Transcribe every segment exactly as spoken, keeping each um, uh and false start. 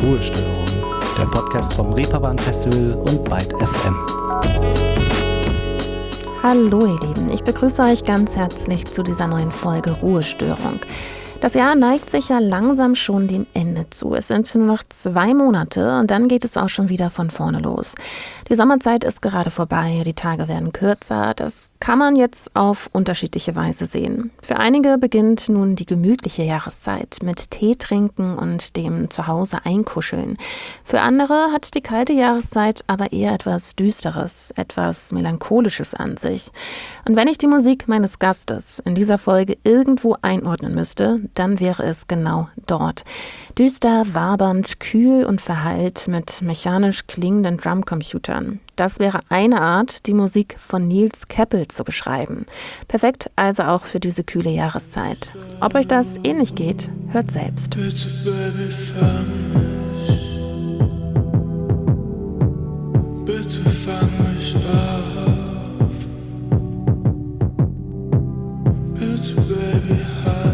Ruhestörung, der Podcast vom Reeperbahn Festival und Byte F M. Hallo ihr Lieben, ich begrüße euch ganz herzlich zu dieser neuen Folge Ruhestörung. Das Jahr neigt sich ja langsam schon dem Ende zu. Es sind nur noch zwei Monate und dann geht es auch schon wieder von vorne los. Die Sommerzeit ist gerade vorbei, die Tage werden kürzer. Das kann man jetzt auf unterschiedliche Weise sehen. Für einige beginnt nun die gemütliche Jahreszeit mit Tee trinken und dem Zuhause einkuscheln. Für andere hat die kalte Jahreszeit aber eher etwas Düsteres, etwas Melancholisches an sich. Und wenn ich die Musik meines Gastes in dieser Folge irgendwo einordnen müsste, dann wäre es genau dort. Düster, wabernd, kühl und verhallt mit mechanisch klingenden Drumcomputern. Das wäre eine Art, die Musik von Nils Keppel zu beschreiben. Perfekt also auch für diese kühle Jahreszeit. Ob euch das ähnlich geht, hört selbst. Bitte, Baby, fang mich. Bitte fang mich auf. Bitte, Baby, halt.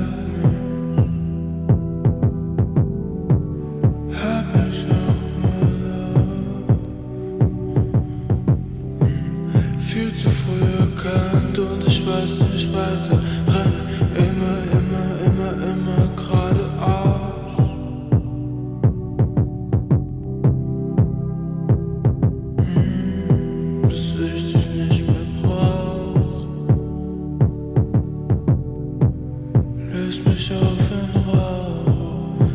Viel zu früh erkannt und ich weiß nicht weiter. Renne immer, immer, immer, immer geradeaus. Bis ich dich nicht mehr brauch. Löst mich auf in Rauch.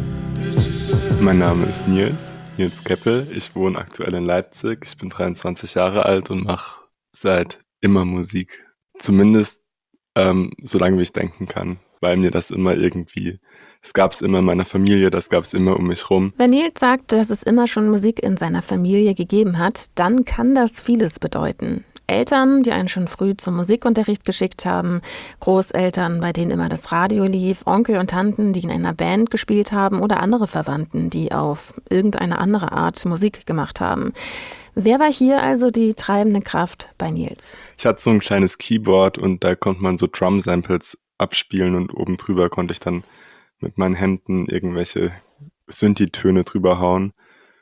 Mein Name ist Nils, Nils Keppel. Ich wohne aktuell in Leipzig. Ich bin dreiundzwanzig Jahre alt und mache seit immer Musik. Zumindest ähm, so lange wie ich denken kann, weil mir das immer irgendwie, es gab es immer in meiner Familie, das gab es immer um mich rum. Wenn Nils sagt, dass es immer schon Musik in seiner Familie gegeben hat, dann kann das vieles bedeuten. Eltern, die einen schon früh zum Musikunterricht geschickt haben, Großeltern, bei denen immer das Radio lief, Onkel und Tanten, die in einer Band gespielt haben oder andere Verwandten, die auf irgendeine andere Art Musik gemacht haben. Wer war hier also die treibende Kraft bei Nils? Ich hatte so ein kleines Keyboard und da konnte man so Drum-Samples abspielen und oben drüber konnte ich dann mit meinen Händen irgendwelche Synthi-Töne drüber hauen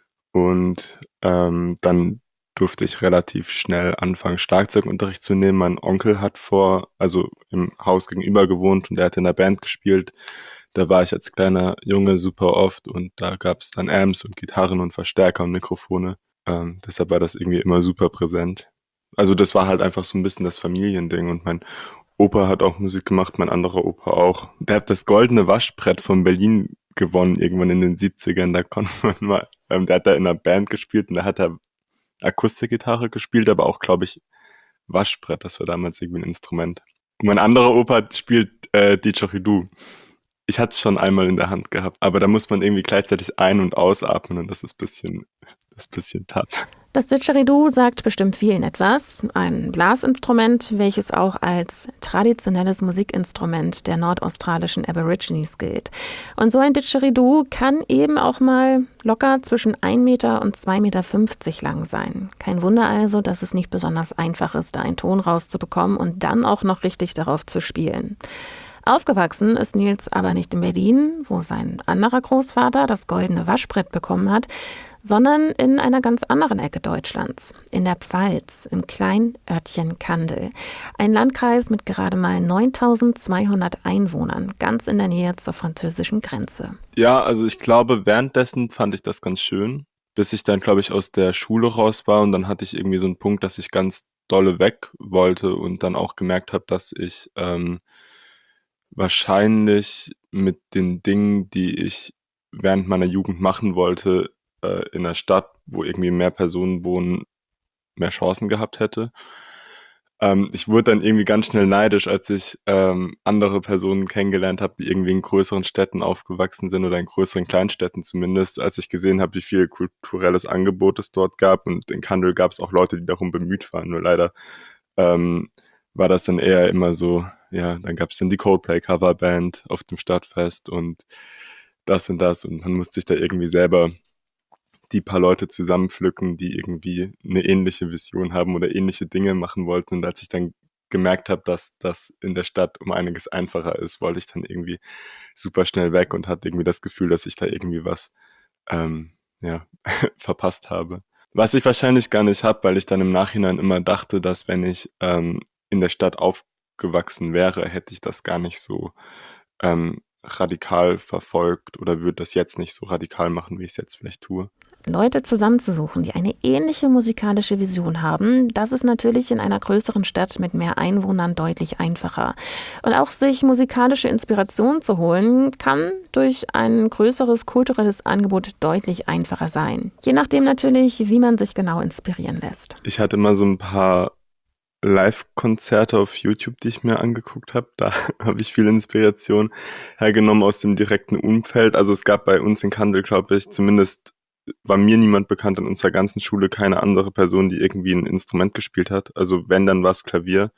und ähm, dann durfte ich relativ schnell anfangen, Schlagzeugunterricht zu nehmen. Mein Onkel hat vor, also im Haus gegenüber gewohnt und der hat in der Band gespielt. Da war ich als kleiner Junge super oft und da gab es dann Amps und Gitarren und Verstärker und Mikrofone. Ähm, deshalb war das irgendwie immer super präsent. Also das war halt einfach so ein bisschen das Familiending und mein Opa hat auch Musik gemacht, mein anderer Opa auch. Der hat das goldene Waschbrett von Berlin gewonnen, irgendwann in den siebzigern. Da konnte man mal, ähm, der hat da in einer Band gespielt und da hat er Akustikgitarre gespielt, aber auch, glaube ich, Waschbrett. Das war damals irgendwie ein Instrument. Und mein anderer Opa spielt äh, Didgeridoo. Ich hatte es schon einmal in der Hand gehabt, aber da muss man irgendwie gleichzeitig ein- und ausatmen und das ist ein bisschen, das ist ein bisschen tough. Das Didgeridoo sagt bestimmt vielen etwas. Ein Blasinstrument, welches auch als traditionelles Musikinstrument der nordaustralischen Aborigines gilt. Und so ein Didgeridoo kann eben auch mal locker zwischen ein Meter und zwei Meter fünfzig lang sein. Kein Wunder also, dass es nicht besonders einfach ist, da einen Ton rauszubekommen und dann auch noch richtig darauf zu spielen. Aufgewachsen ist Nils aber nicht in Berlin, wo sein anderer Großvater das goldene Waschbrett bekommen hat, sondern in einer ganz anderen Ecke Deutschlands, in der Pfalz, im kleinen Örtchen Kandel. Ein Landkreis mit gerade mal neuntausendzweihundert Einwohnern, ganz in der Nähe zur französischen Grenze. Ja, also ich glaube, währenddessen fand ich das ganz schön, bis ich dann, glaube ich, aus der Schule raus war und dann hatte ich irgendwie so einen Punkt, dass ich ganz dolle weg wollte und dann auch gemerkt habe, dass ich ähm, wahrscheinlich mit den Dingen, die ich während meiner Jugend machen wollte, äh, in einer Stadt, wo irgendwie mehr Personen wohnen, mehr Chancen gehabt hätte. Ähm, ich wurde dann irgendwie ganz schnell neidisch, als ich ähm, andere Personen kennengelernt habe, die irgendwie in größeren Städten aufgewachsen sind oder in größeren Kleinstädten zumindest, als ich gesehen habe, wie viel kulturelles Angebot es dort gab. Und in Kandel gab es auch Leute, die darum bemüht waren. Nur leider ähm, war das dann eher immer so, ja, dann gab es dann die Coldplay-Coverband auf dem Stadtfest und das und das und man musste sich da irgendwie selber die paar Leute zusammenpflücken, die irgendwie eine ähnliche Vision haben oder ähnliche Dinge machen wollten. Und als ich dann gemerkt habe, dass das in der Stadt um einiges einfacher ist, wollte ich dann irgendwie super schnell weg und hatte irgendwie das Gefühl, dass ich da irgendwie was ähm, ja, verpasst habe. Was ich wahrscheinlich gar nicht habe, weil ich dann im Nachhinein immer dachte, dass wenn ich ähm, in der Stadt aufgewachsen wäre, hätte ich das gar nicht so ähm, radikal verfolgt oder würde das jetzt nicht so radikal machen, wie ich es jetzt vielleicht tue. Leute zusammenzusuchen, die eine ähnliche musikalische Vision haben, das ist natürlich in einer größeren Stadt mit mehr Einwohnern deutlich einfacher. Und auch sich musikalische Inspiration zu holen, kann durch ein größeres kulturelles Angebot deutlich einfacher sein. Je nachdem natürlich, wie man sich genau inspirieren lässt. Ich hatte mal so ein paar Live-Konzerte auf YouTube, die ich mir angeguckt habe. Da habe ich viel Inspiration hergenommen aus dem direkten Umfeld. Also es gab bei uns in Kandel, glaube ich, zumindest war mir niemand bekannt in unserer ganzen Schule, keine andere Person, die irgendwie ein Instrument gespielt hat. Also wenn, dann war es Klavier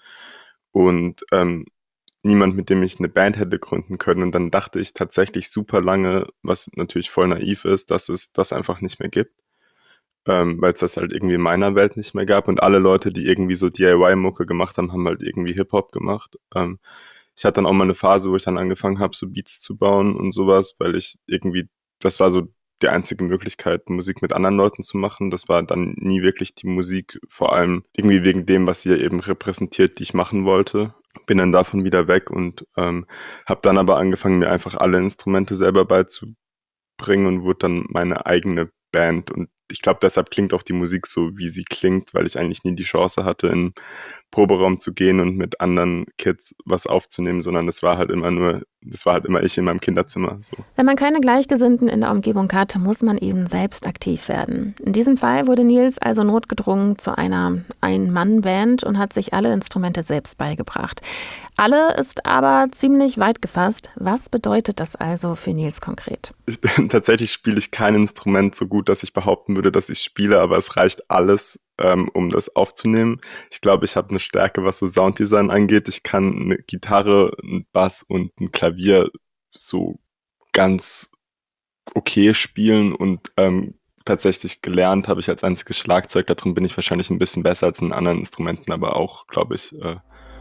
und ähm, niemand, mit dem ich eine Band hätte gründen können. Und dann dachte ich tatsächlich super lange, was natürlich voll naiv ist, dass es das einfach nicht mehr gibt, ähm, weil es das halt irgendwie in meiner Welt nicht mehr gab. Und alle Leute, die irgendwie so D I Y-Mucke gemacht haben, haben halt irgendwie Hip-Hop gemacht. Ähm, ich hatte dann auch mal eine Phase, wo ich dann angefangen habe, so Beats zu bauen und sowas, weil ich irgendwie, das war so die einzige Möglichkeit, Musik mit anderen Leuten zu machen. Das war dann nie wirklich die Musik, vor allem irgendwie wegen dem, was sie eben repräsentiert, die ich machen wollte. Bin dann davon wieder weg und ähm, habe dann aber angefangen, mir einfach alle Instrumente selber beizubringen und wurde dann meine eigene Band. Und ich glaube, deshalb klingt auch die Musik so, wie sie klingt, weil ich eigentlich nie die Chance hatte, in den Proberaum zu gehen und mit anderen Kids was aufzunehmen, sondern es war halt immer nur, das war halt immer ich in meinem Kinderzimmer. So. Wenn man keine Gleichgesinnten in der Umgebung hat, muss man eben selbst aktiv werden. In diesem Fall wurde Nils also notgedrungen zu einer Ein-Mann-Band und hat sich alle Instrumente selbst beigebracht. Alle ist aber ziemlich weit gefasst. Was bedeutet das also für Nils konkret? Ich, tatsächlich spiele ich kein Instrument so gut, dass ich behaupten würde, dass ich spiele, aber es reicht alles, ähm, um das aufzunehmen. Ich glaube, ich habe eine Stärke, was so Sounddesign angeht. Ich kann eine Gitarre, einen Bass und ein Klavier so ganz okay spielen und ähm, tatsächlich gelernt habe ich als einziges Schlagzeug. Darin bin ich wahrscheinlich ein bisschen besser als in anderen Instrumenten, aber auch, glaube ich, äh,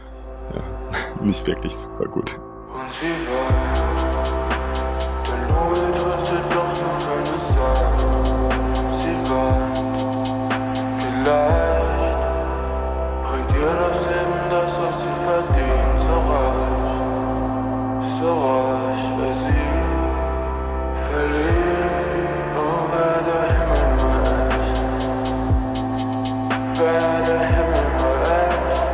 ja, nicht wirklich super gut. Und sie weint, der Lode tröstet doch nur für eine Zeit. Sie weint, vielleicht bringt ihr das Leben das, was sie verdient. So reich, so reich wäre sie, verliebt. Oh, wär der Himmel nur echt, wär der Himmel nur echt.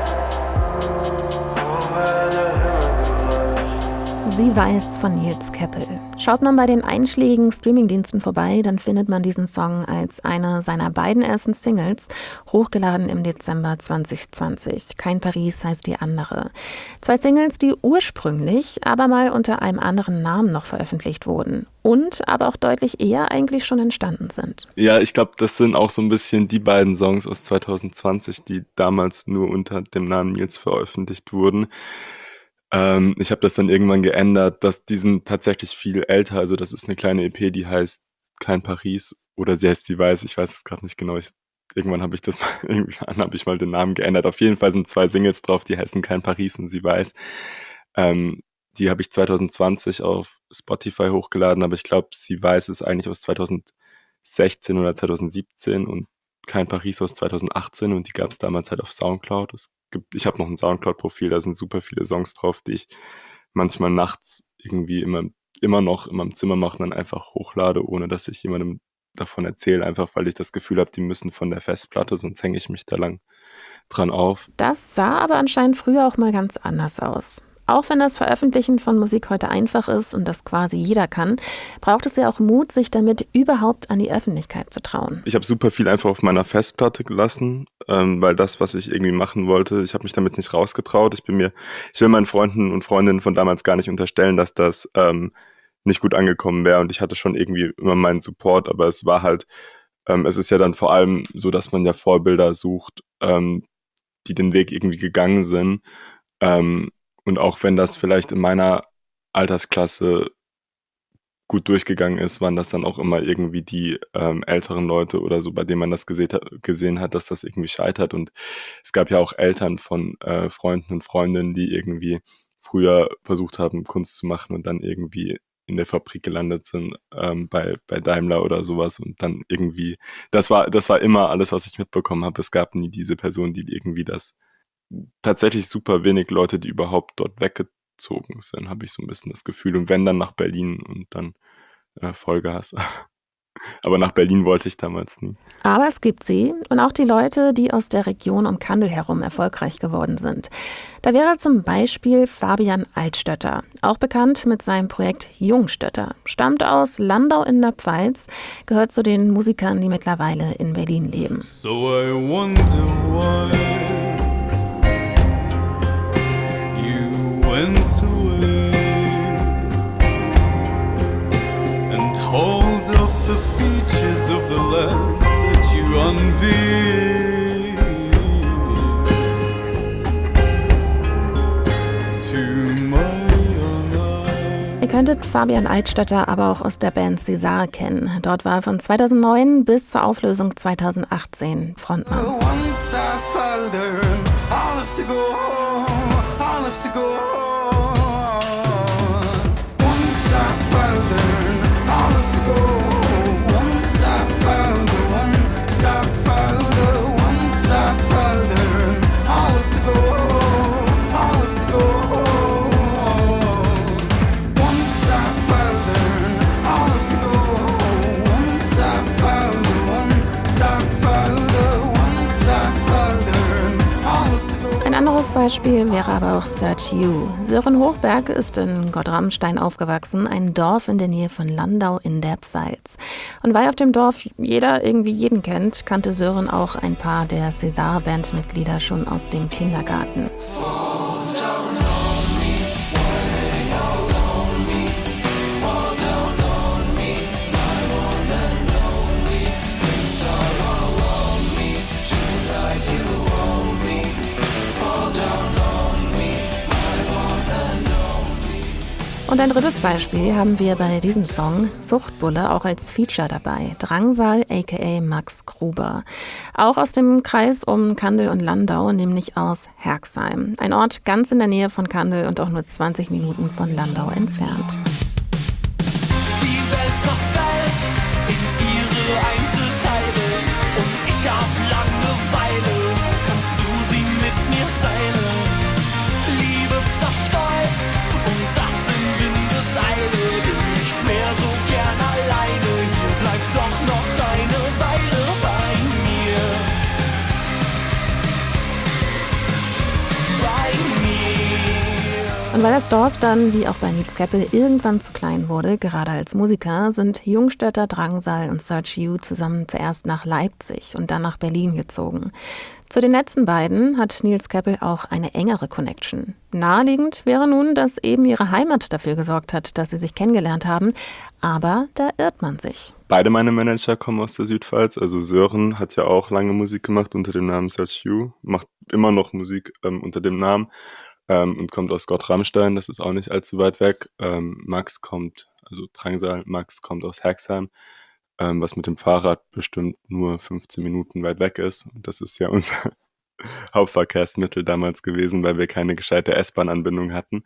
Sie weiß von Nils Keppel. Schaut man bei den einschlägigen Streamingdiensten vorbei, dann findet man diesen Song als eine seiner beiden ersten Singles, hochgeladen im Dezember zwanzig zwanzig. Kein Paris heißt die andere. Zwei Singles, die ursprünglich aber mal unter einem anderen Namen noch veröffentlicht wurden und aber auch deutlich eher eigentlich schon entstanden sind. Ja, ich glaube, das sind auch so ein bisschen die beiden Songs aus zwanzig zwanzig, die damals nur unter dem Namen Nils veröffentlicht wurden. Ähm, ich habe das dann irgendwann geändert, dass die sind tatsächlich viel älter. Also das ist eine kleine E P, die heißt Kein Paris oder sie heißt Sie weiß, ich weiß es gerade nicht genau. Ich, irgendwann habe ich das mal, irgendwann habe ich mal den Namen geändert. Auf jeden Fall sind zwei Singles drauf, die heißen Kein Paris und Sie weiß. Ähm, die habe ich zwanzig zwanzig auf Spotify hochgeladen, aber ich glaube, Sie weiß ist eigentlich aus zwanzig sechzehn oder zwanzig siebzehn und Kein Paris aus zwanzig achtzehn und die gab es damals halt auf Soundcloud. Es gibt, ich habe noch ein Soundcloud-Profil, da sind super viele Songs drauf, die ich manchmal nachts irgendwie immer, immer noch in meinem Zimmer mache und dann einfach hochlade, ohne dass ich jemandem davon erzähle, einfach weil ich das Gefühl habe, die müssen von der Festplatte, sonst hänge ich mich da lang dran auf. Das sah aber anscheinend früher auch mal ganz anders aus. Auch wenn das Veröffentlichen von Musik heute einfach ist und das quasi jeder kann, braucht es ja auch Mut, sich damit überhaupt an die Öffentlichkeit zu trauen. Ich habe super viel einfach auf meiner Festplatte gelassen, ähm, weil das, was ich irgendwie machen wollte, ich habe mich damit nicht rausgetraut. Ich bin mir, ich will meinen Freunden und Freundinnen von damals gar nicht unterstellen, dass das ähm, nicht gut angekommen wäre und ich hatte schon irgendwie immer meinen Support, aber es war halt, ähm, es ist ja dann vor allem so, dass man ja Vorbilder sucht, ähm, die den Weg irgendwie gegangen sind. Ähm, Und auch wenn das vielleicht in meiner Altersklasse gut durchgegangen ist, waren das dann auch immer irgendwie die ähm, älteren Leute oder so, bei denen man das gesehen hat, gesehen hat, dass das irgendwie scheitert. Und es gab ja auch Eltern von äh, Freunden und Freundinnen, die irgendwie früher versucht haben, Kunst zu machen und dann irgendwie in der Fabrik gelandet sind, ähm, bei, bei Daimler oder sowas und dann irgendwie, das war, das war immer alles, was ich mitbekommen habe. Es gab nie diese Person, die irgendwie das, tatsächlich super wenig Leute, die überhaupt dort weggezogen sind, habe ich so ein bisschen das Gefühl. Und wenn, dann nach Berlin und dann äh, Vollgas. Aber nach Berlin wollte ich damals nie. Aber es gibt sie und auch die Leute, die aus der Region um Kandel herum erfolgreich geworden sind. Da wäre zum Beispiel Fabian Altstötter, auch bekannt mit seinem Projekt Jungstötter. Stammt aus Landau in der Pfalz, gehört zu den Musikern, die mittlerweile in Berlin leben. So I wonder why you went away and hold off the features of the land that you unveiled to my own eyes. Ihr könntet Fabian Altstötter aber auch aus der Band César kennen. Dort war er von zweitausendneun bis zur Auflösung zweitausendachtzehn Frontmann. One step further, I'll have to go home, I'll have to go home. One step further, I'll have to go home. One step further, one step further, one step further, I'll have to go home, I'll have to go home. One step further, I'll have to go home. One step further, one step further, one step further, I'll have to go. Ein anderes Beispiel wäre aber auch Search You. Sören Hochberg ist in Gott-Ramstein aufgewachsen, ein Dorf in der Nähe von Landau in der Pfalz. Und weil auf dem Dorf jeder irgendwie jeden kennt, kannte Sören auch ein paar der César-Bandmitglieder schon aus dem Kindergarten. Und ein drittes Beispiel haben wir bei diesem Song, Zuchtbulle, auch als Feature dabei. Drangsal aka Max Gruber. Auch aus dem Kreis um Kandel und Landau, nämlich aus Herxheim. Ein Ort ganz in der Nähe von Kandel und auch nur zwanzig Minuten von Landau entfernt. Die Welt zerfällt in ihre Einzelteile und ich hab Langeweile, kannst du sie mit mir teilen? Liebe zerstäubt und das in Windeseile, bin nicht mehr so gern alleine, hier bleibt doch noch eine Weile bei mir. Bei mir. Und weil das Dorf dann, wie auch bei Nils Keppel, irgendwann zu klein wurde, gerade als Musiker, sind Jungstötter, Drangsal und Search You zusammen zuerst nach Leipzig und dann nach Berlin gezogen. Zu den letzten beiden hat Nils Keppel auch eine engere Connection. Naheliegend wäre nun, dass eben ihre Heimat dafür gesorgt hat, dass sie sich kennengelernt haben. Aber da irrt man sich. Beide meine Manager kommen aus der Südpfalz. Also Sören hat ja auch lange Musik gemacht unter dem Namen Search You, macht immer noch Musik ähm, unter dem Namen ähm, und kommt aus Gott-Ramstein, das ist auch nicht allzu weit weg. Ähm, Max kommt, also Drangsal, Max kommt aus Herxheim, ähm, was mit dem Fahrrad bestimmt nur fünfzehn Minuten weit weg ist. Und das ist ja unser Hauptverkehrsmittel damals gewesen, weil wir keine gescheite S-Bahn-Anbindung hatten.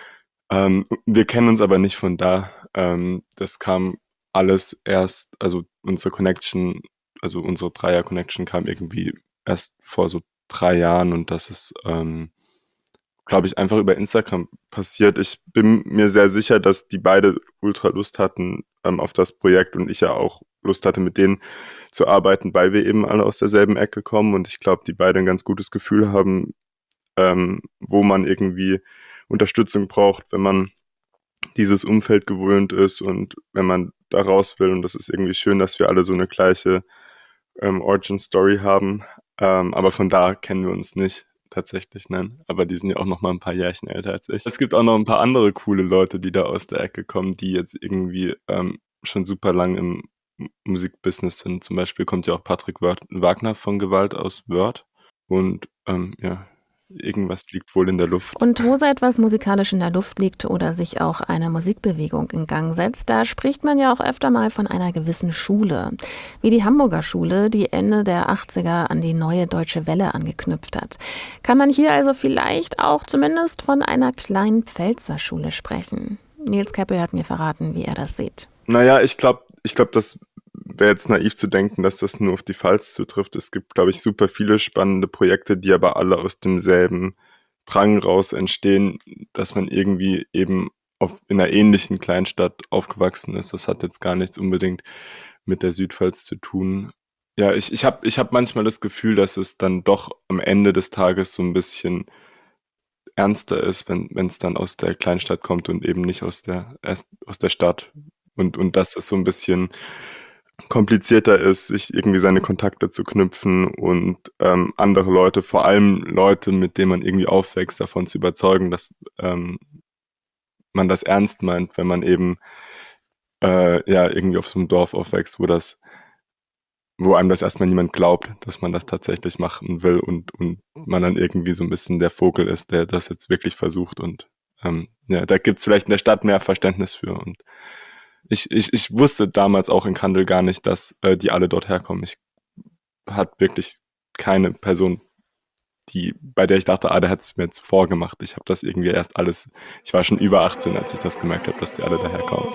Ähm, wir kennen uns aber nicht von da. Ähm, das kam alles erst, also unsere Connection, also unsere Dreier-Connection kam irgendwie erst vor so drei Jahren und das ist, ähm, glaube ich, einfach über Instagram passiert. Ich bin mir sehr sicher, dass die beide ultra Lust hatten ähm, auf das Projekt und ich ja auch Lust hatte, mit denen zu arbeiten, weil wir eben alle aus derselben Ecke kommen und ich glaube, die beide ein ganz gutes Gefühl haben, ähm, wo man irgendwie Unterstützung braucht, wenn man dieses Umfeld gewöhnt ist und wenn man da raus will. Und das ist irgendwie schön, dass wir alle so eine gleiche ähm, Origin-Story haben. Ähm, aber von da kennen wir uns nicht tatsächlich, nein. Aber die sind ja auch noch mal ein paar Jährchen älter als ich. Es gibt auch noch ein paar andere coole Leute, die da aus der Ecke kommen, die jetzt irgendwie ähm, schon super lang im Musikbusiness sind. Zum Beispiel kommt ja auch Patrick Wagner von Gewalt aus Wörth. Und ähm, ja, irgendwas liegt wohl in der Luft. Und wo so etwas musikalisch in der Luft liegt oder sich auch eine Musikbewegung in Gang setzt, da spricht man ja auch öfter mal von einer gewissen Schule. Wie die Hamburger Schule, die Ende der achtziger an die Neue Deutsche Welle angeknüpft hat. Kann man hier also vielleicht auch zumindest von einer kleinen Pfälzer Schule sprechen. Nils Keppel hat mir verraten, wie er das sieht. Naja, ich glaube, ich glaub, das wäre jetzt naiv zu denken, dass das nur auf die Pfalz zutrifft. Es gibt, glaube ich, super viele spannende Projekte, die aber alle aus demselben Drang raus entstehen, dass man irgendwie eben auf, in einer ähnlichen Kleinstadt aufgewachsen ist. Das hat jetzt gar nichts unbedingt mit der Südpfalz zu tun. Ja, ich, ich habe ich hab manchmal das Gefühl, dass es dann doch am Ende des Tages so ein bisschen ernster ist, wenn es dann aus der Kleinstadt kommt und eben nicht aus der, erst aus der Stadt. Und, und dass es so ein bisschen komplizierter ist, sich irgendwie seine Kontakte zu knüpfen und ähm, andere Leute, vor allem Leute, mit denen man irgendwie aufwächst, davon zu überzeugen, dass ähm, man das ernst meint, wenn man eben äh, ja irgendwie auf so einem Dorf aufwächst, wo das, wo einem das erstmal niemand glaubt, dass man das tatsächlich machen will und, und man dann irgendwie so ein bisschen der Vogel ist, der das jetzt wirklich versucht. Und ähm, ja, da gibt es vielleicht in der Stadt mehr Verständnis für. Und ich, ich, ich wusste damals auch in Kandel gar nicht, dass äh, die alle dort herkommen. Ich hatte wirklich keine Person, die, bei der ich dachte, ah, der hat es mir jetzt vorgemacht. Ich habe das irgendwie erst alles, ich war schon über achtzehn, als ich das gemerkt habe, dass die alle daherkommen.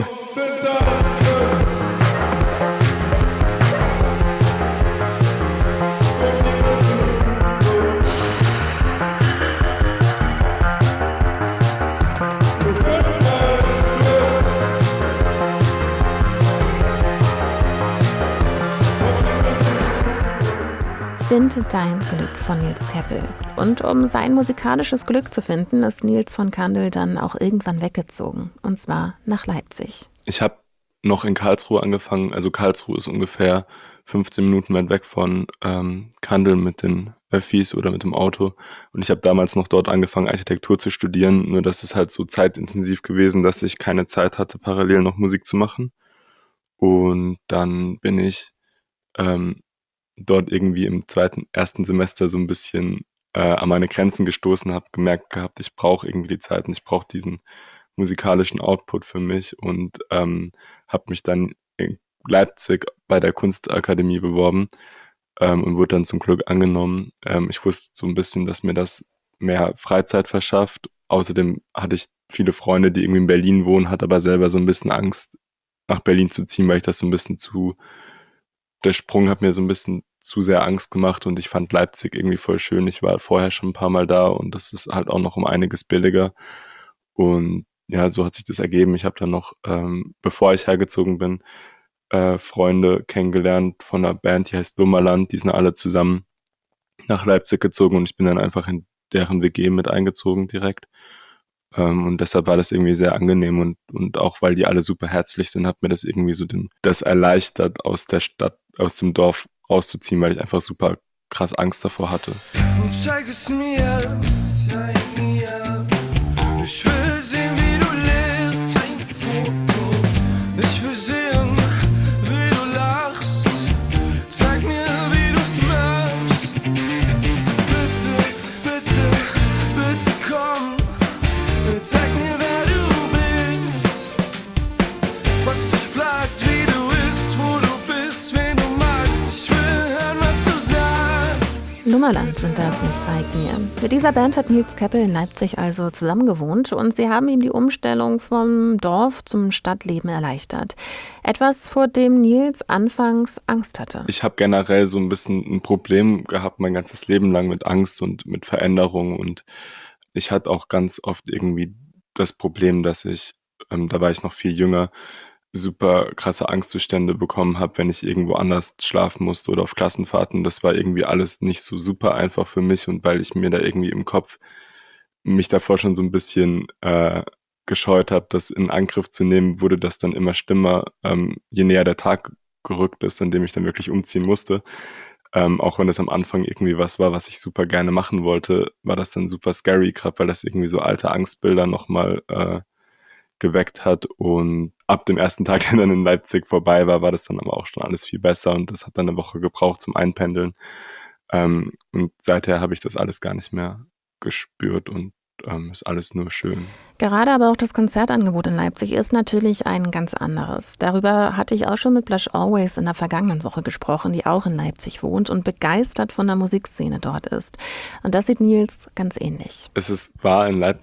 Find dein Glück von Nils Keppel. Und um sein musikalisches Glück zu finden, ist Nils von Kandel dann auch irgendwann weggezogen. Und zwar nach Leipzig. Ich habe noch in Karlsruhe angefangen. Also Karlsruhe ist ungefähr fünfzehn Minuten weit weg von ähm, Kandel mit den Öffis oder mit dem Auto. Und ich habe damals noch dort angefangen, Architektur zu studieren. Nur das ist halt so zeitintensiv gewesen, dass ich keine Zeit hatte, parallel noch Musik zu machen. Und dann bin ich ähm, dort irgendwie im zweiten, ersten Semester so ein bisschen äh, an meine Grenzen gestoßen, habe gemerkt gehabt, ich brauche irgendwie die Zeit und ich brauche diesen musikalischen Output für mich und ähm, habe mich dann in Leipzig bei der Kunstakademie beworben ähm, und wurde dann zum Glück angenommen. Ähm, ich wusste so ein bisschen, dass mir das mehr Freizeit verschafft. Außerdem hatte ich viele Freunde, die irgendwie in Berlin wohnen, hatte aber selber so ein bisschen Angst, nach Berlin zu ziehen, weil ich das so ein bisschen zu der Sprung hat mir so ein bisschen zu sehr Angst gemacht und ich fand Leipzig irgendwie voll schön. Ich war vorher schon ein paar Mal da und das ist halt auch noch um einiges billiger. Und ja, so hat sich das ergeben. Ich habe dann noch, ähm, bevor ich hergezogen bin, äh, Freunde kennengelernt von einer Band, die heißt Lummerland. Die sind alle zusammen nach Leipzig gezogen und ich bin dann einfach in deren W G mit eingezogen direkt. Ähm, und deshalb war das irgendwie sehr angenehm und, und auch weil die alle super herzlich sind, hat mir das irgendwie so den, das erleichtert, aus der Stadt, aus dem Dorf rauszuziehen, weil ich einfach super krass Angst davor hatte. Zeig es mir, zeig mir, ich will sehen, wie du lebst, ein Foto, ich will sehen, wie du lachst, zeig mir, wie du's machst, bitte, bitte, bitte komm, zeig mir, wer du bist, was dich plagt, wie du bist, wo du bist, wen du magst, ich will hören, was du sagst. Lummerland sind das mit Zeig mir. Mit dieser Band hat Nils Keppel in Leipzig also zusammengewohnt und sie haben ihm die Umstellung vom Dorf zum Stadtleben erleichtert. Etwas, vor dem Nils anfangs Angst hatte. Ich habe generell so ein bisschen ein Problem gehabt, mein ganzes Leben lang mit Angst und mit Veränderung und ich hatte auch ganz oft irgendwie das Problem, dass ich, ähm, da war ich noch viel jünger, super krasse Angstzustände bekommen habe, wenn ich irgendwo anders schlafen musste oder auf Klassenfahrten. Das war irgendwie alles nicht so super einfach für mich und weil ich mir da irgendwie im Kopf mich davor schon so ein bisschen äh, gescheut habe, das in Angriff zu nehmen, wurde das dann immer schlimmer, ähm, je näher der Tag gerückt ist, an dem ich dann wirklich umziehen musste. Ähm, auch wenn das am Anfang irgendwie was war, was ich super gerne machen wollte, war das dann super scary, gerade weil das irgendwie so alte Angstbilder nochmal äh, geweckt hat und ab dem ersten Tag, der dann in Leipzig vorbei war, war das dann aber auch schon alles viel besser und das hat dann eine Woche gebraucht zum Einpendeln ähm, und seither habe ich das alles gar nicht mehr gespürt und ähm, ist alles nur schön. Gerade aber auch das Konzertangebot in Leipzig ist natürlich ein ganz anderes. Darüber hatte ich auch schon mit Blush Always in der vergangenen Woche gesprochen, die auch in Leipzig wohnt und begeistert von der Musikszene dort ist. Und das sieht Nils ganz ähnlich. Es ist, war in Leipzig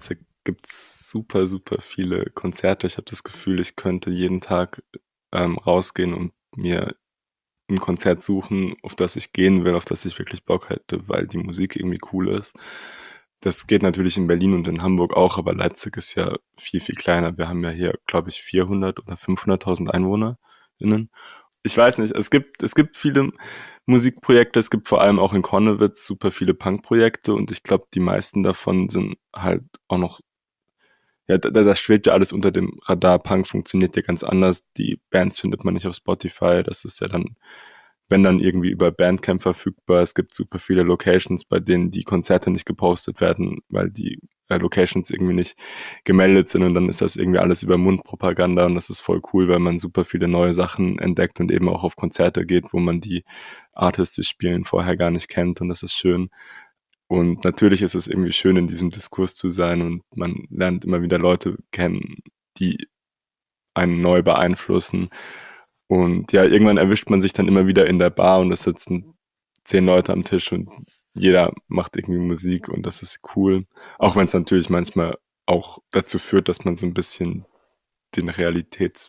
gibt es super, super viele Konzerte. Ich habe das Gefühl, ich könnte jeden Tag ähm, rausgehen und mir ein Konzert suchen, auf das ich gehen will, auf das ich wirklich Bock hätte, weil die Musik irgendwie cool ist. Das geht natürlich in Berlin und in Hamburg auch, aber Leipzig ist ja viel, viel kleiner. Wir haben ja hier, glaube ich, vierhundert oder fünfhunderttausend EinwohnerInnen. Ich weiß nicht, es gibt, es gibt viele Musikprojekte, es gibt vor allem auch in Konnewitz super viele Punkprojekte und ich glaube, die meisten davon sind halt auch noch, ja, da, da schwebt ja alles unter dem Radar. Punk funktioniert ja ganz anders. Die Bands findet man nicht auf Spotify. Das ist ja dann, wenn dann irgendwie über Bandcamp verfügbar. Es gibt super viele Locations, bei denen die Konzerte nicht gepostet werden, weil die äh, Locations irgendwie nicht gemeldet sind und dann ist das irgendwie alles über Mundpropaganda und das ist voll cool, weil man super viele neue Sachen entdeckt und eben auch auf Konzerte geht, wo man die Artists, die spielen, vorher gar nicht kennt und das ist schön. Und natürlich ist es irgendwie schön, in diesem Diskurs zu sein und man lernt immer wieder Leute kennen, die einen neu beeinflussen. Und ja, irgendwann erwischt man sich dann immer wieder in der Bar und es sitzen zehn Leute am Tisch und jeder macht irgendwie Musik und das ist cool. Auch wenn es natürlich manchmal auch dazu führt, dass man so ein bisschen den Realitätsbezug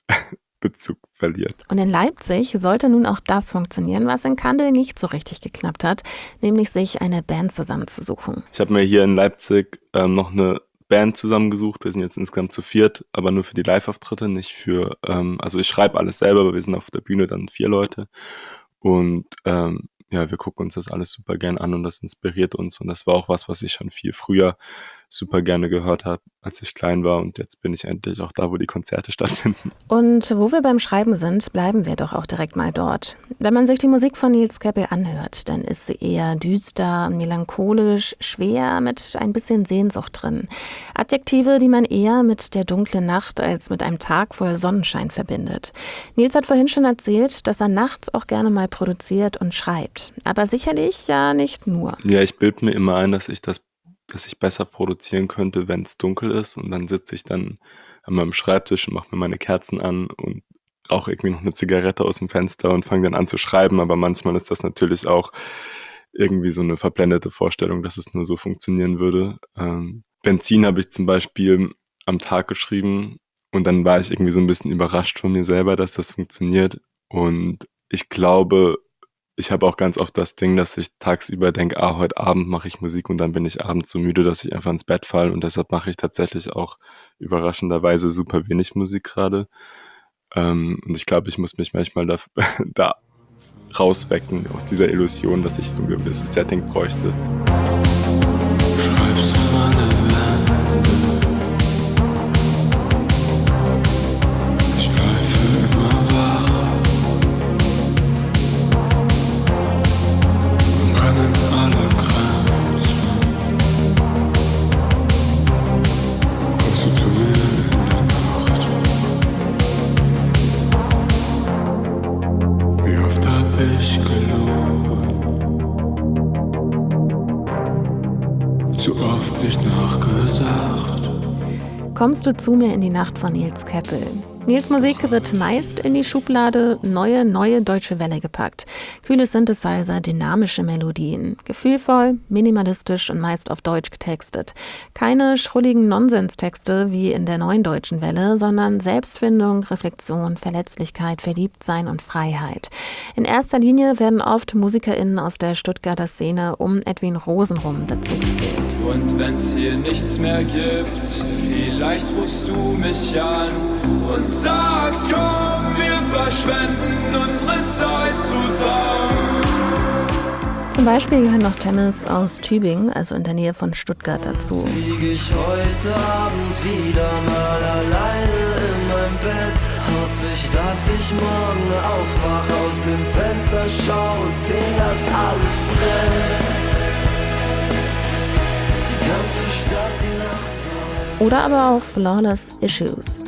verliert. Und in Leipzig sollte nun auch das funktionieren, was in Kandel nicht so richtig geklappt hat, nämlich sich eine Band zusammenzusuchen. Ich habe mir hier in Leipzig ähm, noch eine Band zusammengesucht. Wir sind jetzt insgesamt zu viert, aber nur für die Live-Auftritte, nicht für, ähm, also ich schreibe alles selber, aber wir sind auf der Bühne dann vier Leute und ähm, ja, wir gucken uns das alles super gern an und das inspiriert uns und das war auch was, was ich schon viel früher super gerne gehört habe, als ich klein war und jetzt bin ich endlich auch da, wo die Konzerte stattfinden. Und wo wir beim Schreiben sind, bleiben wir doch auch direkt mal dort. Wenn man sich die Musik von Nils Keppel anhört, dann ist sie eher düster, melancholisch, schwer, mit ein bisschen Sehnsucht drin. Adjektive, die man eher mit der dunklen Nacht als mit einem Tag voll Sonnenschein verbindet. Nils hat vorhin schon erzählt, dass er nachts auch gerne mal produziert und schreibt. Aber sicherlich ja nicht nur. Ja, ich bilde mir immer ein, dass ich das dass ich besser produzieren könnte, wenn es dunkel ist und dann sitze ich dann an meinem Schreibtisch und mache mir meine Kerzen an und rauche irgendwie noch eine Zigarette aus dem Fenster und fange dann an zu schreiben, aber manchmal ist das natürlich auch irgendwie so eine verblendete Vorstellung, dass es nur so funktionieren würde. Ähm, Benzin habe ich zum Beispiel am Tag geschrieben und dann war ich irgendwie so ein bisschen überrascht von mir selber, dass das funktioniert und ich glaube, ich habe auch ganz oft das Ding, dass ich tagsüber denke, ah, heute Abend mache ich Musik und dann bin ich abends so müde, dass ich einfach ins Bett falle und deshalb mache ich tatsächlich auch überraschenderweise super wenig Musik gerade. Ähm, und ich glaube, ich muss mich manchmal da, da rauswecken aus dieser Illusion, dass ich so ein gewisses Setting bräuchte. Schreibst du meine Wände? Ich bleibe immer wach. Brennen alle Grenzen. Kommst du zu mir in der Nacht? Wie oft hab ich gelogen? Zu oft nicht nachgedacht. Kommst du zu mir in die Nacht von Nils Keppel. Nils Musik wird meist in die Schublade neue, neue deutsche Welle gepackt. Kühle Synthesizer, dynamische Melodien. Gefühlvoll, minimalistisch und meist auf Deutsch getextet. Keine schrulligen Nonsens-Texte wie in der neuen deutschen Welle, sondern Selbstfindung, Reflexion, Verletzlichkeit, Verliebtsein und Freiheit. In erster Linie werden oft MusikerInnen aus der Stuttgarter Szene um Edwin Rosenrum dazu gezählt. Und wenn's hier nichts mehr gibt, vielleicht rufst du mich an und sagst, komm, wir verschwenden unsere Zeit zusammen. Zum Beispiel gehören noch Tennis aus Tübingen, also in der Nähe von Stuttgart, dazu. Lieg ich heute Abend wieder mal alleine in meinem Bett. Hoff ich, dass ich morgen aufwach, aus dem Fenster schau und seh, dass alles brennt. Die ganze Stadt, die Nacht soll. Oder aber auch Flawless Issues.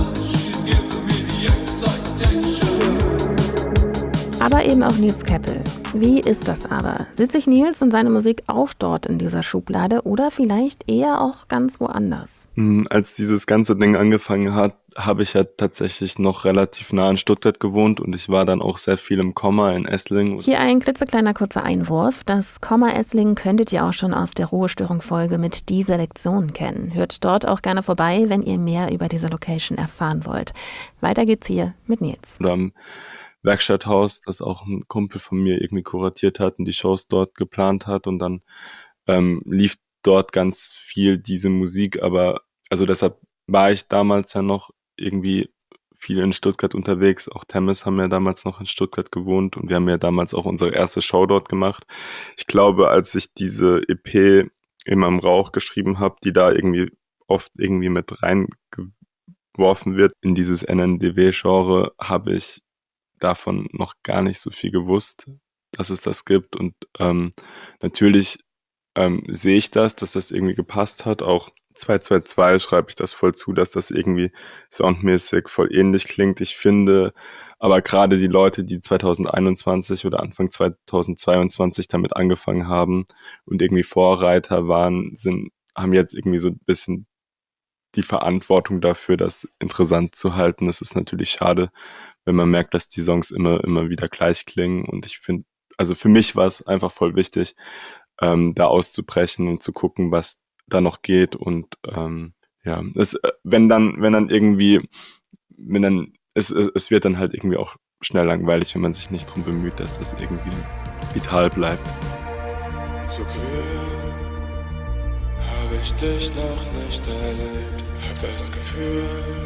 Aber eben auch Nils Keppel. Wie ist das aber? Sieht sich Nils und seine Musik auch dort in dieser Schublade oder vielleicht eher auch ganz woanders? Mm, Als dieses ganze Ding angefangen hat, habe ich ja tatsächlich noch relativ nah in Stuttgart gewohnt und ich war dann auch sehr viel im Komma in Esslingen. Hier ein klitzekleiner kurzer Einwurf. Das Komma Esslingen könntet ihr auch schon aus der Ruhestörung-Folge mit Die Selektion kennen. Hört dort auch gerne vorbei, wenn ihr mehr über diese Location erfahren wollt. Weiter geht's hier mit Nils. Oder am Werkstatthaus, das auch ein Kumpel von mir irgendwie kuratiert hat und die Shows dort geplant hat. Und dann ähm, lief dort ganz viel diese Musik, aber also deshalb war ich damals ja noch irgendwie viel in Stuttgart unterwegs. Auch Temmes haben ja damals noch in Stuttgart gewohnt und wir haben ja damals auch unsere erste Show dort gemacht. Ich glaube, als ich diese E P immer im Rauch geschrieben habe, die da irgendwie oft irgendwie mit reingeworfen wird in dieses N N D W-Genre, habe ich davon noch gar nicht so viel gewusst, dass es das gibt. Und ähm, natürlich ähm, sehe ich das, dass das irgendwie gepasst hat. Auch zwei zwei zwei schreibe ich das voll zu, dass das irgendwie soundmäßig voll ähnlich klingt. Ich finde aber gerade die Leute, die zwanzig einundzwanzig oder Anfang zwanzig zweiundzwanzig damit angefangen haben und irgendwie Vorreiter waren, sind, haben jetzt irgendwie so ein bisschen die Verantwortung dafür, das interessant zu halten. Es ist natürlich schade, wenn man merkt, dass die Songs immer, immer wieder gleich klingen. Und ich finde, also für mich war es einfach voll wichtig, ähm, da auszubrechen und zu gucken, was da noch geht. Und ähm, ja, es, wenn dann, wenn dann irgendwie, wenn dann, es, es, es wird dann halt irgendwie auch schnell langweilig, wenn man sich nicht drum bemüht, dass das irgendwie vital bleibt. So kühl habe ich dich noch nicht erlebt. Hab das Gefühl,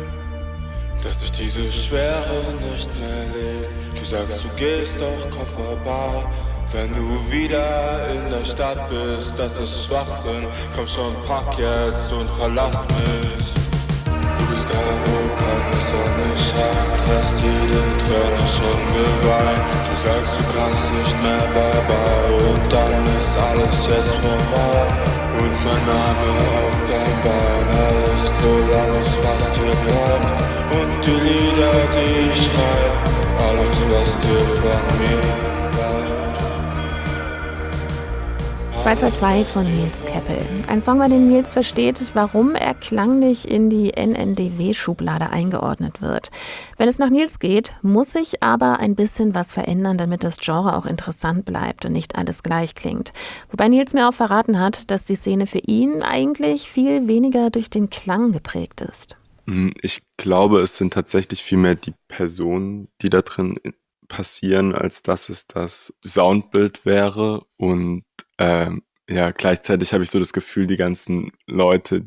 dass sich diese Schwere nicht mehr legt. Du sagst, du gehst, doch komm vorbei. Wenn du wieder in der Stadt bist, das ist Schwachsinn. Komm schon, pack jetzt und verlass mich. Du bist da, wo keine Sonne scheint, hast jede Träne schon geweint. Du sagst, du kannst nicht mehr, bye bye, und dann ist alles jetzt vorbei. Und mein Name auf dein Bein, er ist wohl alles, was dir bleibt. Und die Lieder, die ich schreib, alles, was dir von mir bleibt. zwei zwei zwei von Nils Keppel. Ein Song, bei dem Nils versteht, warum er klanglich in die N N D W-Schublade eingeordnet wird. Wenn es nach Nils geht, muss sich aber ein bisschen was verändern, damit das Genre auch interessant bleibt und nicht alles gleich klingt. Wobei Nils mir auch verraten hat, dass die Szene für ihn eigentlich viel weniger durch den Klang geprägt ist. Ich glaube, es sind tatsächlich viel mehr die Personen, die da drin passieren, als dass es das Soundbild wäre. Und ähm, ja, gleichzeitig habe ich so das Gefühl, die ganzen Leute,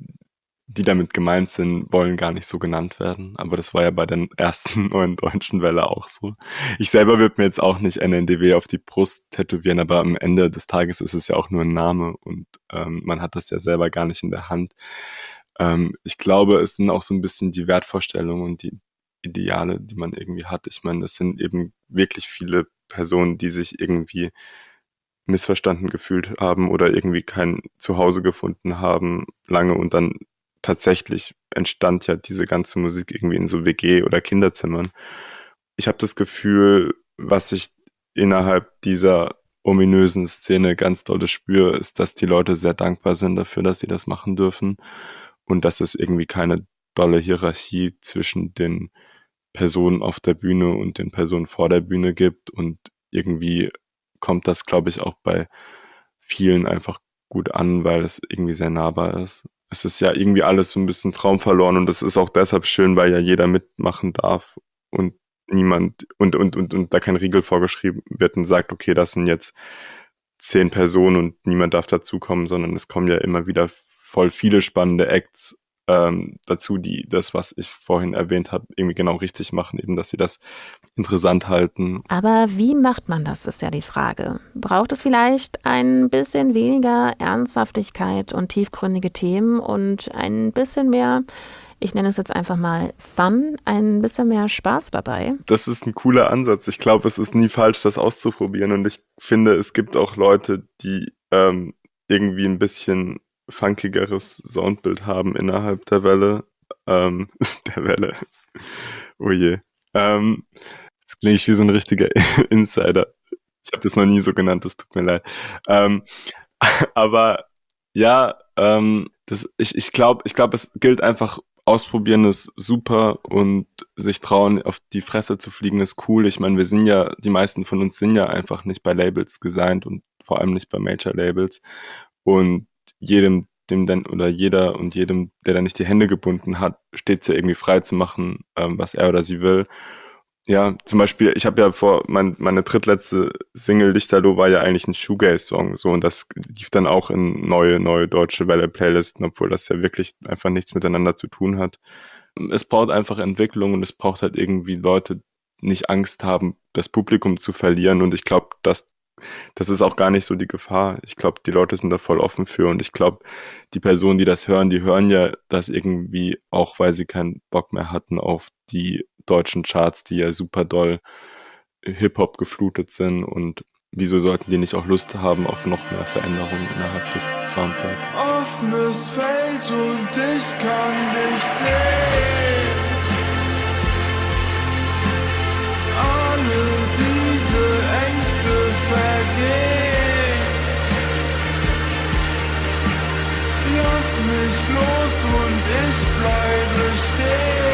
die damit gemeint sind, wollen gar nicht so genannt werden. Aber das war ja bei der ersten neuen deutschen Welle auch so. Ich selber würde mir jetzt auch nicht N N D W auf die Brust tätowieren, aber am Ende des Tages ist es ja auch nur ein Name und ähm, man hat das ja selber gar nicht in der Hand. Ähm, ich glaube, es sind auch so ein bisschen die Wertvorstellungen und die Ideale, die man irgendwie hat. Ich meine, es sind eben wirklich viele Personen, die sich irgendwie missverstanden gefühlt haben oder irgendwie kein Zuhause gefunden haben lange und dann tatsächlich entstand ja diese ganze Musik irgendwie in so W G- oder Kinderzimmern. Ich habe das Gefühl, was ich innerhalb dieser ominösen Szene ganz doll spüre, ist, dass die Leute sehr dankbar sind dafür, dass sie das machen dürfen und dass es irgendwie keine dolle Hierarchie zwischen den Personen auf der Bühne und den Personen vor der Bühne gibt und irgendwie kommt das, glaube ich, auch bei vielen einfach gut an, weil es irgendwie sehr nahbar ist. Es ist ja irgendwie alles so ein bisschen traumverloren und es ist auch deshalb schön, weil ja jeder mitmachen darf und niemand und, und, und, und da kein Riegel vorgeschrieben wird und sagt, okay, das sind jetzt zehn Personen und niemand darf dazukommen, sondern es kommen ja immer wieder voll viele spannende Acts ähm, dazu, die das, was ich vorhin erwähnt habe, irgendwie genau richtig machen, eben, dass sie das interessant halten. Aber wie macht man das, ist ja die Frage. Braucht es vielleicht ein bisschen weniger Ernsthaftigkeit und tiefgründige Themen und ein bisschen mehr, ich nenne es jetzt einfach mal Fun, ein bisschen mehr Spaß dabei? Das ist ein cooler Ansatz. Ich glaube, es ist nie falsch, das auszuprobieren und ich finde, es gibt auch Leute, die ähm, irgendwie ein bisschen funkigeres Soundbild haben innerhalb der Welle. Ähm, der Welle. Oh je. Ähm, jetzt klinge ich wie so ein richtiger Insider. Ich habe das noch nie so genannt, das tut mir leid. Ähm, aber ja, ähm, das, ich, ich glaube, ich glaube, es gilt einfach, ausprobieren ist super und sich trauen, auf die Fresse zu fliegen ist cool. Ich meine, wir sind ja, die meisten von uns sind ja einfach nicht bei Labels gesigned und vor allem nicht bei Major-Labels. Und jedem, dem dann, oder jeder und jedem, der da nicht die Hände gebunden hat, steht es ja irgendwie frei zu machen, ähm, was er oder sie will. Ja, zum Beispiel, ich habe ja vor, mein, meine drittletzte Single Lichterloh war ja eigentlich ein Shoegaze-Song, so, und das lief dann auch in neue, neue deutsche Welle-Playlisten, obwohl das ja wirklich einfach nichts miteinander zu tun hat. Es braucht einfach Entwicklung und es braucht halt irgendwie Leute, die nicht Angst haben, das Publikum zu verlieren, und ich glaube, dass das ist auch gar nicht so die Gefahr. Ich glaube, die Leute sind da voll offen für, und ich glaube, die Personen, die das hören, die hören ja das irgendwie auch, weil sie keinen Bock mehr hatten auf die deutschen Charts, die ja super doll Hip-Hop geflutet sind, und wieso sollten die nicht auch Lust haben auf noch mehr Veränderungen innerhalb des Soundclouds? Offenes Feld und ich kann dich sehen. Alle diese Ängste vergehen. Lass mich los und ich bleibe stehen.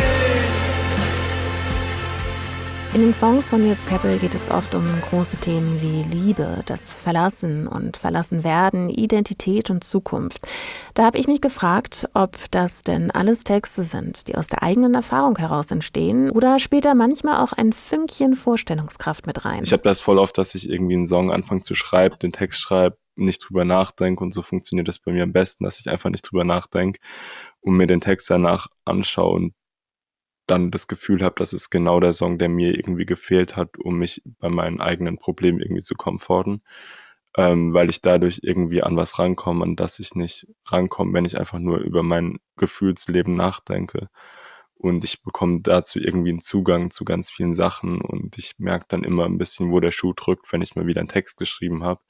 In den Songs von Nils Keppel geht es oft um große Themen wie Liebe, das Verlassen und Verlassenwerden, Identität und Zukunft. Da habe ich mich gefragt, ob das denn alles Texte sind, die aus der eigenen Erfahrung heraus entstehen, oder spielt da manchmal auch ein Fünkchen Vorstellungskraft mit rein? Ich habe das voll oft, dass ich irgendwie einen Song anfange zu schreiben, den Text schreibe, nicht drüber nachdenke, und so funktioniert das bei mir am besten, dass ich einfach nicht drüber nachdenke und mir den Text danach anschaue und dann das Gefühl habe, das ist genau der Song, der mir irgendwie gefehlt hat, um mich bei meinen eigenen Problemen irgendwie zu komforten, ähm, weil ich dadurch irgendwie an was rankomme, an das ich nicht rankomme, wenn ich einfach nur über mein Gefühlsleben nachdenke. Und ich bekomme dazu irgendwie einen Zugang zu ganz vielen Sachen, und ich merke dann immer ein bisschen, wo der Schuh drückt, wenn ich mal wieder einen Text geschrieben habe.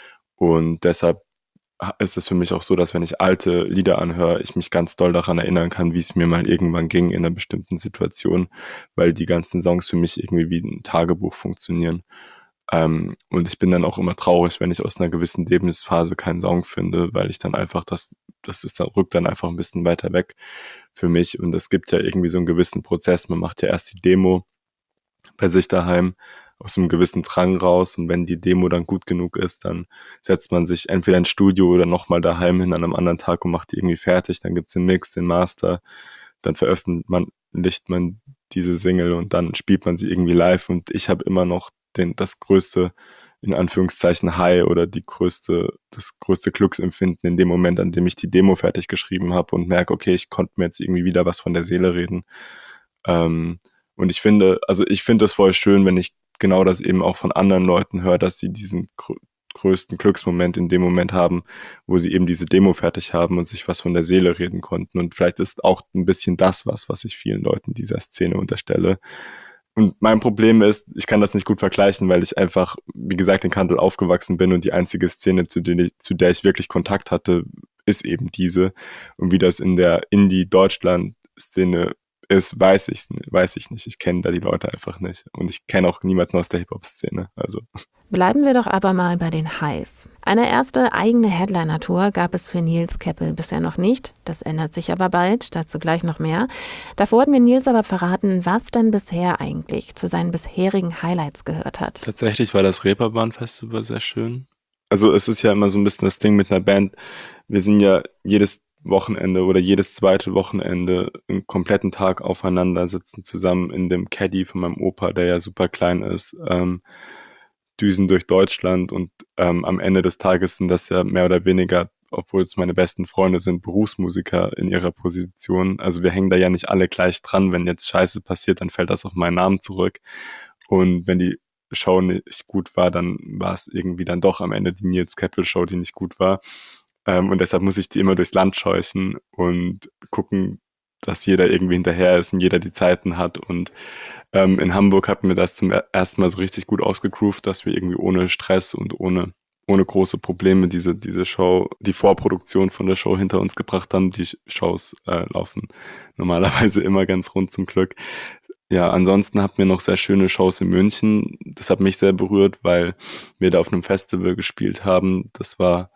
Und deshalb ist es für mich auch so, dass wenn ich alte Lieder anhöre, ich mich ganz doll daran erinnern kann, wie es mir mal irgendwann ging in einer bestimmten Situation, weil die ganzen Songs für mich irgendwie wie ein Tagebuch funktionieren. Ähm, und ich bin dann auch immer traurig, wenn ich aus einer gewissen Lebensphase keinen Song finde, weil ich dann einfach, das, das ist dann, rückt dann einfach ein bisschen weiter weg für mich. Und es gibt ja irgendwie so einen gewissen Prozess. Man macht ja erst die Demo bei sich daheim aus einem gewissen Drang raus, und wenn die Demo dann gut genug ist, dann setzt man sich entweder ins Studio oder nochmal daheim hin an einem anderen Tag und macht die irgendwie fertig, dann gibt's den Mix, den Master, dann veröffentlicht man diese Single und dann spielt man sie irgendwie live, und ich habe immer noch den, das größte, in Anführungszeichen, High oder die größte, das größte Glücksempfinden in dem Moment, an dem ich die Demo fertig geschrieben habe und merke, okay, ich konnte mir jetzt irgendwie wieder was von der Seele reden. Ähm, und ich finde, also ich finde das voll schön, wenn ich genau das eben auch von anderen Leuten höre, dass sie diesen gr- größten Glücksmoment in dem Moment haben, wo sie eben diese Demo fertig haben und sich was von der Seele reden konnten. Und vielleicht ist auch ein bisschen das was, was ich vielen Leuten dieser Szene unterstelle. Und mein Problem ist, ich kann das nicht gut vergleichen, weil ich einfach, wie gesagt, in Kandel aufgewachsen bin, und die einzige Szene, zu der ich, zu der ich wirklich Kontakt hatte, ist eben diese. Und wie das in der Indie-Deutschland-Szene ist, weiß ich, weiß ich nicht. Ich kenne da die Leute einfach nicht. Und ich kenne auch niemanden aus der Hip-Hop-Szene. Also. Bleiben wir doch aber mal bei den Highs. Eine erste eigene Headliner-Tour gab es für Nils Keppel bisher noch nicht. Das ändert sich aber bald, dazu gleich noch mehr. Davor hat mir Nils aber verraten, was denn bisher eigentlich zu seinen bisherigen Highlights gehört hat. Tatsächlich war das Reeperbahn-Festival sehr schön. Also es ist ja immer so ein bisschen das Ding mit einer Band. Wir sind ja jedes Wochenende oder jedes zweite Wochenende einen kompletten Tag aufeinander, sitzen zusammen in dem Caddy von meinem Opa, der ja super klein ist, ähm, düsen durch Deutschland, und ähm, am Ende des Tages sind das ja mehr oder weniger, obwohl es meine besten Freunde sind, Berufsmusiker in ihrer Position. Also wir hängen da ja nicht alle gleich dran. Wenn jetzt Scheiße passiert, dann fällt das auf meinen Namen zurück. Und wenn die Show nicht gut war, dann war es irgendwie dann doch am Ende die Nils Keppel Show, die nicht gut war. Ähm, und deshalb muss ich die immer durchs Land scheuchen und gucken, dass jeder irgendwie hinterher ist und jeder die Zeiten hat. Und ähm, in Hamburg hatten wir das zum ersten Mal so richtig gut ausgegroovt, dass wir irgendwie ohne Stress und ohne ohne große Probleme diese diese Show, die Vorproduktion von der Show hinter uns gebracht haben. Die Shows äh, laufen normalerweise immer ganz rund, zum Glück. Ja, ansonsten hatten wir noch sehr schöne Shows in München. Das hat mich sehr berührt, weil wir da auf einem Festival gespielt haben. Das war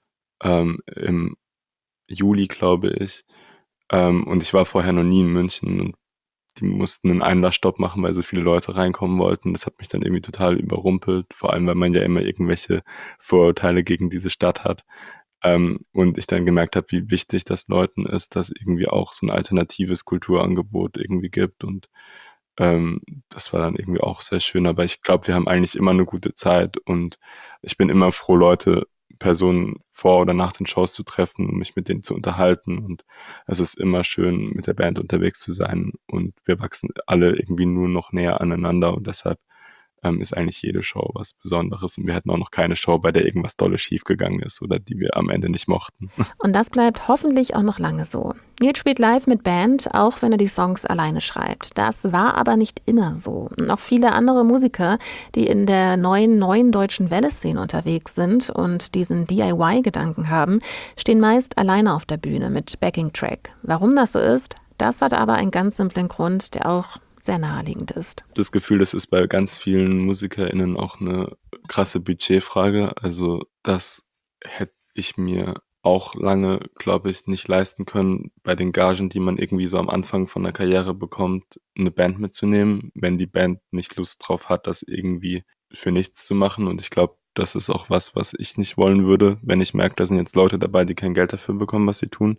ähm, im Juli, glaube ich. Ähm, und ich war vorher noch nie in München und die mussten einen Einlassstopp machen, weil so viele Leute reinkommen wollten. Das hat mich dann irgendwie total überrumpelt, vor allem, weil man ja immer irgendwelche Vorurteile gegen diese Stadt hat. Ähm, und ich dann gemerkt habe, wie wichtig das Leuten ist, dass irgendwie auch so ein alternatives Kulturangebot irgendwie gibt. Und ähm, das war dann irgendwie auch sehr schön. Aber ich glaube, wir haben eigentlich immer eine gute Zeit und ich bin immer froh, Leute, Personen vor oder nach den Shows zu treffen und mich mit denen zu unterhalten. Und es ist immer schön, mit der Band unterwegs zu sein. Und wir wachsen alle irgendwie nur noch näher aneinander und deshalb ähm, ist eigentlich jede Show was Besonderes. Und wir hatten auch noch keine Show, bei der irgendwas Dolles schiefgegangen ist oder die wir am Ende nicht mochten. Und das bleibt hoffentlich auch noch lange so. Nils spielt live mit Band, auch wenn er die Songs alleine schreibt. Das war aber nicht immer so. Noch viele andere Musiker, die in der neuen, neuen deutschen Welle-Szene unterwegs sind und diesen D I Y-Gedanken haben, stehen meist alleine auf der Bühne mit Backing-Track. Warum das so ist, das hat aber einen ganz simplen Grund, der auch sehr naheliegend ist. Das Gefühl, das ist bei ganz vielen MusikerInnen auch eine krasse Budgetfrage. Also das hätte ich mir auch lange, glaube ich, nicht leisten können, bei den Gagen, die man irgendwie so am Anfang von der Karriere bekommt, eine Band mitzunehmen, wenn die Band nicht Lust drauf hat, das irgendwie für nichts zu machen. Und ich glaube, das ist auch was, was ich nicht wollen würde, wenn ich merke, da sind jetzt Leute dabei, die kein Geld dafür bekommen, was sie tun.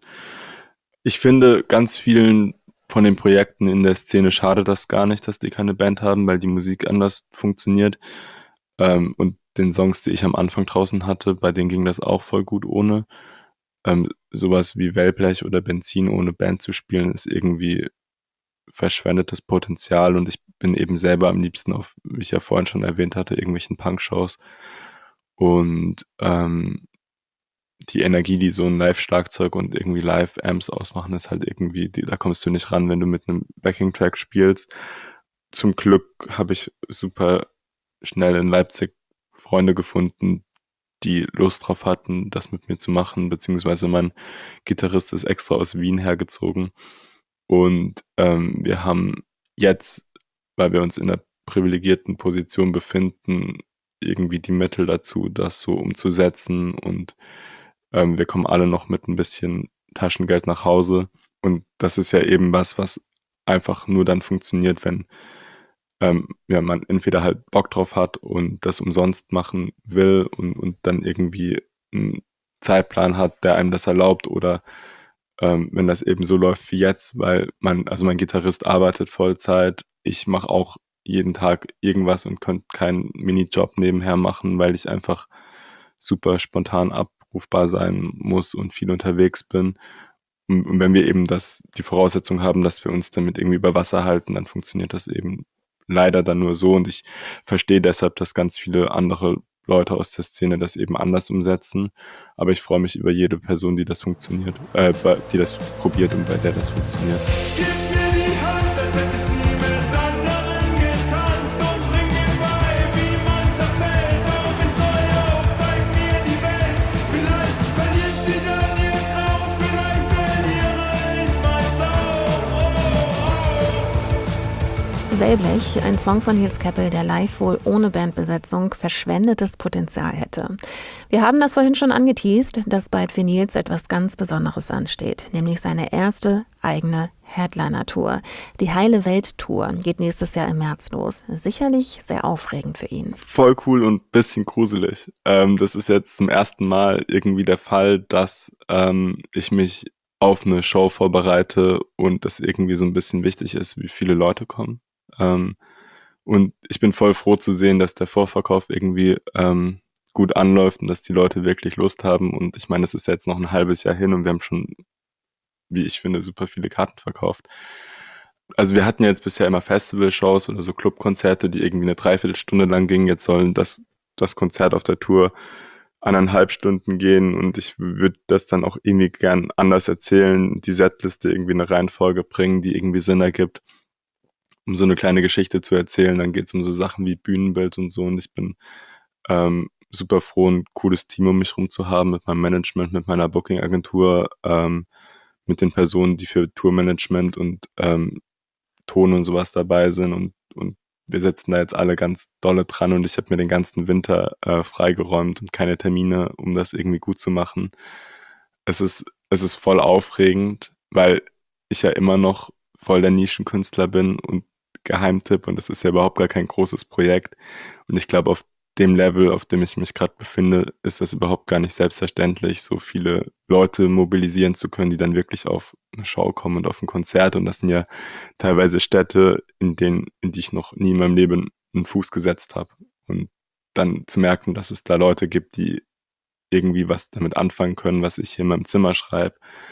Ich finde, ganz vielen von den Projekten in der Szene schade das gar nicht, dass die keine Band haben, weil die Musik anders funktioniert. Ähm, und den Songs, die ich am Anfang draußen hatte, bei denen ging das auch voll gut ohne. Ähm, sowas wie Wellblech oder Benzin ohne Band zu spielen, ist irgendwie verschwendetes Potenzial und ich bin eben selber am liebsten auf, wie ich ja vorhin schon erwähnt hatte, irgendwelchen Punk-Shows. Und ähm, die Energie, die so ein Live-Schlagzeug und irgendwie Live-Amps ausmachen, ist halt irgendwie, die, da kommst du nicht ran, wenn du mit einem Backing-Track spielst. Zum Glück habe ich super schnell in Leipzig Freunde gefunden, die Lust drauf hatten, das mit mir zu machen, beziehungsweise mein Gitarrist ist extra aus Wien hergezogen. Und ähm, wir haben jetzt, weil wir uns in einer privilegierten Position befinden, irgendwie die Mittel dazu, das so umzusetzen und ähm, wir kommen alle noch mit ein bisschen Taschengeld nach Hause und das ist ja eben was, was einfach nur dann funktioniert, wenn ähm, ja, man entweder halt Bock drauf hat und das umsonst machen will und, und dann irgendwie einen Zeitplan hat, der einem das erlaubt oder ähm, wenn das eben so läuft wie jetzt, weil man, also mein Gitarrist arbeitet Vollzeit, ich mache auch jeden Tag irgendwas und könnte keinen Minijob nebenher machen, weil ich einfach super spontan abrufbar sein muss und viel unterwegs bin. Und, und wenn wir eben das, die Voraussetzung haben, dass wir uns damit irgendwie über Wasser halten, dann funktioniert das eben leider dann nur so und ich verstehe deshalb, dass ganz viele andere Leute aus der Szene das eben anders umsetzen, aber ich freue mich über jede Person, die das funktioniert, äh, die das probiert und bei der das funktioniert. Gib mir die Hand, als hätte ich nie mit anderen getanzt und bring mir bei, wie man zerfällt. Bau mich neu auf, zeig mir die Welt. Vielleicht verliert sie dann ihr Traum, vielleicht verliere ich meins auch. Oh, oh. Wellblech, ein Song von Nils Keppel, der live wohl ohne Bandbesetzung verschwendetes Potenzial hätte. Wir haben das vorhin schon angeteast, dass bald für Nils etwas ganz Besonderes ansteht, nämlich seine erste eigene Headliner-Tour. Die Heile Welt-Tour geht nächstes Jahr im März los. Sicherlich sehr aufregend für ihn. Voll cool und ein bisschen gruselig. Ähm, das ist jetzt zum ersten Mal irgendwie der Fall, dass ähm, ich mich auf eine Show vorbereite und es irgendwie so ein bisschen wichtig ist, wie viele Leute kommen. Ähm, und ich bin voll froh zu sehen, dass der Vorverkauf irgendwie ähm, gut anläuft und dass die Leute wirklich Lust haben. Und ich meine, es ist jetzt noch ein halbes Jahr hin und wir haben schon, wie ich finde, super viele Karten verkauft. Also wir hatten ja jetzt bisher immer Festival-Shows oder so Clubkonzerte, die irgendwie eine Dreiviertelstunde lang gingen. Jetzt sollen das, das Konzert auf der Tour eineinhalb Stunden gehen und ich würde das dann auch irgendwie gern anders erzählen, die Setliste irgendwie eine Reihenfolge bringen, die irgendwie Sinn ergibt, um so eine kleine Geschichte zu erzählen. Dann geht es um so Sachen wie Bühnenbild und so und ich bin ähm, super froh, ein cooles Team um mich rum zu haben, mit meinem Management, mit meiner Booking-Agentur, ähm, mit den Personen, die für Tourmanagement und ähm, Ton und sowas dabei sind und, und wir sitzen da jetzt alle ganz dolle dran und ich habe mir den ganzen Winter äh, freigeräumt und keine Termine, um das irgendwie gut zu machen. Es ist, es ist voll aufregend, weil ich ja immer noch voll der Nischenkünstler bin und Geheimtipp und das ist ja überhaupt gar kein großes Projekt. Und ich glaube, auf dem Level, auf dem ich mich gerade befinde, ist das überhaupt gar nicht selbstverständlich, so viele Leute mobilisieren zu können, die dann wirklich auf eine Show kommen und auf ein Konzert. Und das sind ja teilweise Städte, in denen, in die ich noch nie in meinem Leben einen Fuß gesetzt habe. Und dann zu merken, dass es da Leute gibt, die irgendwie was damit anfangen können, was ich hier in meinem Zimmer schreibe,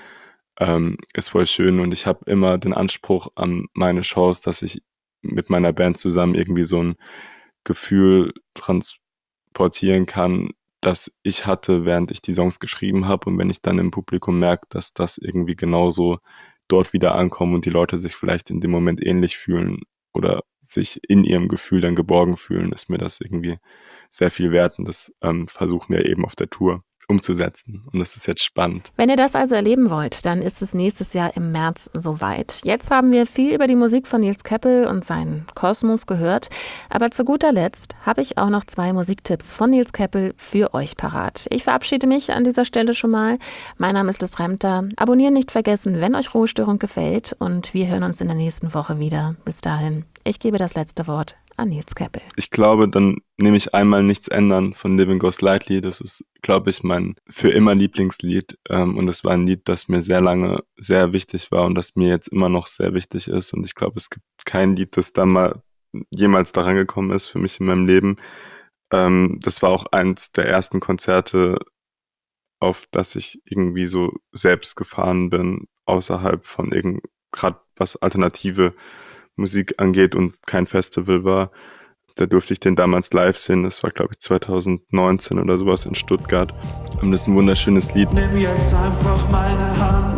ähm, ist voll schön. Und ich habe immer den Anspruch an meine Shows, dass ich mit meiner Band zusammen irgendwie so ein Gefühl transportieren kann, das ich hatte, während ich die Songs geschrieben habe. Und wenn ich dann im Publikum merke, dass das irgendwie genauso dort wieder ankommt und die Leute sich vielleicht in dem Moment ähnlich fühlen oder sich in ihrem Gefühl dann geborgen fühlen, ist mir das irgendwie sehr viel wert. Und das ähm, versuchen wir eben auf der Tour umzusetzen. Und das ist jetzt spannend. Wenn ihr das also erleben wollt, dann ist es nächstes Jahr im März soweit. Jetzt haben wir viel über die Musik von Nils Keppel und seinen Kosmos gehört. Aber zu guter Letzt habe ich auch noch zwei Musiktipps von Nils Keppel für euch parat. Ich verabschiede mich an dieser Stelle schon mal. Mein Name ist Liz Remter. Abonnieren nicht vergessen, wenn euch Ruhestörung gefällt. Und wir hören uns in der nächsten Woche wieder. Bis dahin, ich gebe das letzte Wort an Nils Keppel. Ich glaube, dann nehme ich einmal Nichts ändern von Living Goes Lightly. Das ist, glaube ich, mein für immer Lieblingslied. Ähm, und es war ein Lied, das mir sehr lange sehr wichtig war und das mir jetzt immer noch sehr wichtig ist. Und ich glaube, es gibt kein Lied, das da mal jemals daran gekommen ist für mich in meinem Leben. Ähm, das war auch eins der ersten Konzerte, auf das ich irgendwie so selbst gefahren bin, außerhalb von irgend, gerade was alternative Musik angeht und kein Festival war. Da durfte ich den damals live sehen. Das war, glaube ich, zwanzig neunzehn oder sowas in Stuttgart. Und das ist ein wunderschönes Lied. Nimm jetzt einfach meine Hand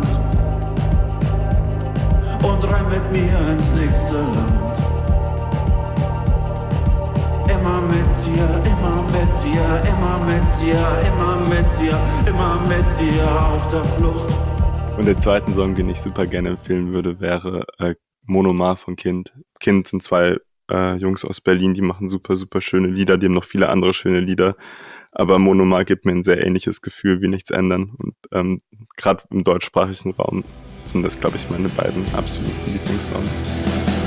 und renn mit mir ins nächste Land. Immer mit dir, immer mit dir, immer mit dir, immer mit dir, immer mit dir auf der Flucht. Und der zweite Song, den ich super gerne empfehlen würde, wäre äh, Monomar von Kind. Kind sind zwei äh, Jungs aus Berlin, die machen super, super schöne Lieder. Die haben noch viele andere schöne Lieder. Aber Monomar gibt mir ein sehr ähnliches Gefühl wie Nichts ändern. Und ähm, gerade im deutschsprachigen Raum sind das, glaube ich, meine beiden absoluten Lieblingssongs.